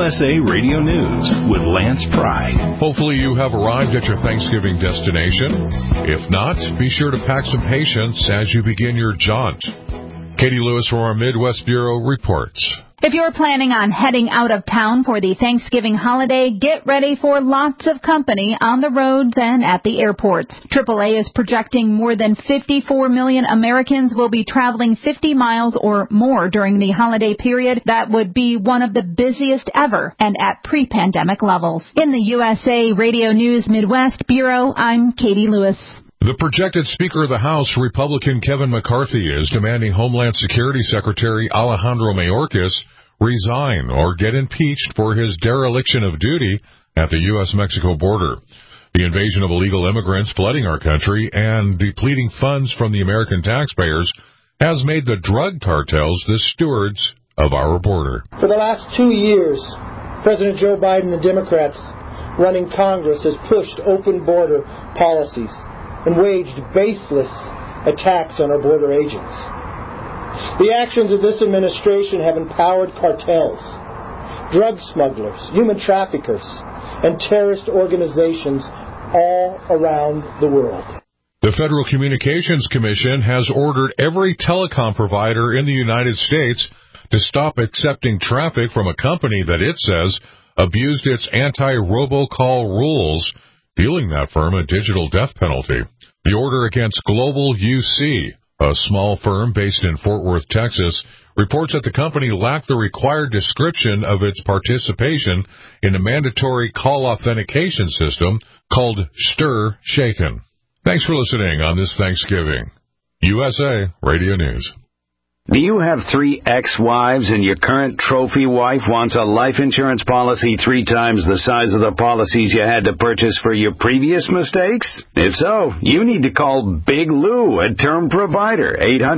USA Radio News with Lance Pry. Hopefully you have arrived at your Thanksgiving destination. If not, be sure to pack some patience as you begin your jaunt. Katie Lewis from our Midwest Bureau reports. If you're planning on heading out of town for the Thanksgiving holiday, get ready for lots of company on the roads and at the airports. AAA is projecting more than 54 million Americans will be traveling 50 miles or more during the holiday period. That would be one of the busiest ever and at pre-pandemic levels. In the USA Radio News Midwest Bureau, I'm Katie Lewis. The projected Speaker of the House, Republican Kevin McCarthy, is demanding Homeland Security Secretary Alejandro Mayorkas resign or get impeached for his dereliction of duty at the U.S.-Mexico border. The invasion of illegal immigrants flooding our country and depleting funds from the American taxpayers has made the drug cartels the stewards of our border. For the last 2 years, President Joe Biden and the Democrats running Congress has pushed open border policies and waged baseless attacks on our border agents. The actions of this administration have empowered cartels, drug smugglers, human traffickers, and terrorist organizations all around the world. The Federal Communications Commission has ordered every telecom provider in the United States to stop accepting traffic from a company that it says abused its anti-robocall rules, dealing that firm a digital death penalty. The order against Global UC, a small firm based in Fort Worth, Texas, reports that the company lacked the required description of its participation in a mandatory call authentication system called STIR/SHAKEN. Thanks for listening on this Thanksgiving. USA Radio News. Do you have 3 ex-wives and your current trophy wife wants a life insurance policy 3 times the size of the policies you had to purchase for your previous mistakes? If so, you need to call Big Lou, a term provider,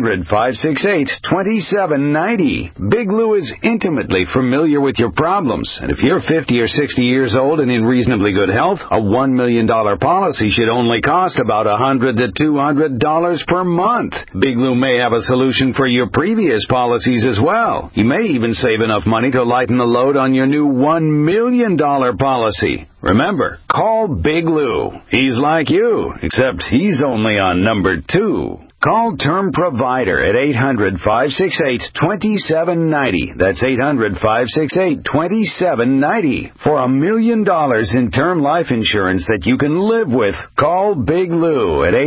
800-568-2790. Big Lou is intimately familiar with your problems, and if you're 50 or 60 years old and in reasonably good health, a $1 million policy should only cost about $100 to $200 per month. Big Lou may have a solution for your previous policies as well. You may even save enough money to lighten the load on your new $1 million policy. Remember, call Big Lou. He's like you, except he's only on number 2. Call Term Provider at 800-568-2790. That's 800-568-2790 for $1 million in term life insurance that you can live with. Call Big Lou at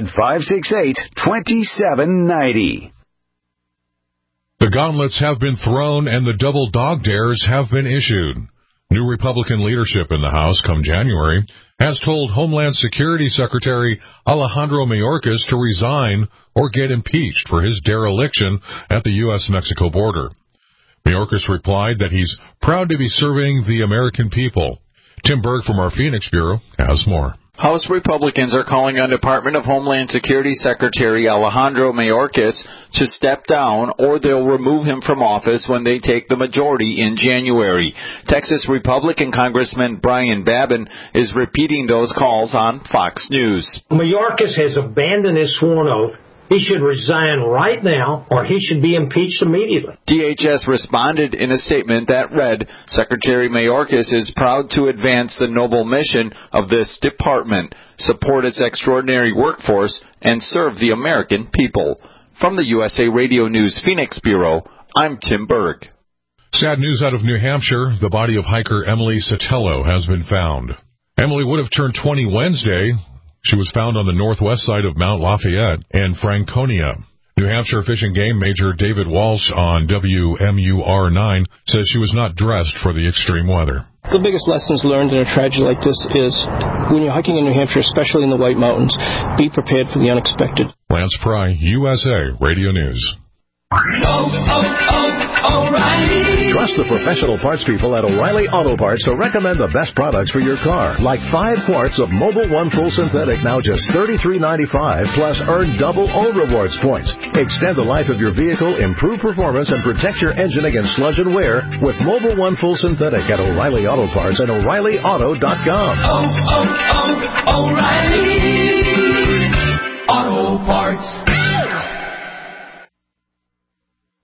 800-568-2790. The gauntlets have been thrown and the double dog dares have been issued. New Republican leadership in the House come January has told Homeland Security Secretary Alejandro Mayorkas to resign or get impeached for his dereliction at the U.S.-Mexico border. Mayorkas replied that he's proud to be serving the American people. Tim Berg from our Phoenix Bureau has more. House Republicans are calling on Department of Homeland Security Secretary Alejandro Mayorkas to step down or they'll remove him from office when they take the majority in January. Texas Republican Congressman Brian Babin is repeating those calls on Fox News. Mayorkas has abandoned his sworn oath. He should resign right now, or he should be impeached immediately. DHS responded in a statement that read, Secretary Mayorkas is proud to advance the noble mission of this department, support its extraordinary workforce, and serve the American people. From the USA Radio News Phoenix Bureau, I'm Tim Berg. Sad news out of New Hampshire. The body of hiker Emily Sotelo has been found. Emily would have turned 20 Wednesday. She was found on the northwest side of Mount Lafayette and Franconia. New Hampshire Fish and Game Major David Walsh on WMUR-9 says she was not dressed for the extreme weather. The biggest lessons learned in a tragedy like this is when you're hiking in New Hampshire, especially in the White Mountains, be prepared for the unexpected. Lance Pry, USA Radio News. O'Reilly. Trust the professional parts people at O'Reilly Auto Parts to recommend the best products for your car. Like 5 quarts of Mobil 1 Full Synthetic, now just $33.95, plus earn double O Rewards points. Extend the life of your vehicle, improve performance, and protect your engine against sludge and wear with Mobil 1 Full Synthetic at O'Reilly Auto Parts and O'ReillyAuto.com. O'Reilly Auto Parts.